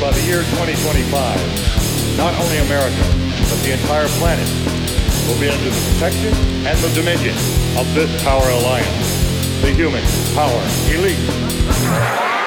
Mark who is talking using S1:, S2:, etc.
S1: by the year 2025, not only America, but the entire planet will be under the protection and the dominion of this power alliance, the human power elite.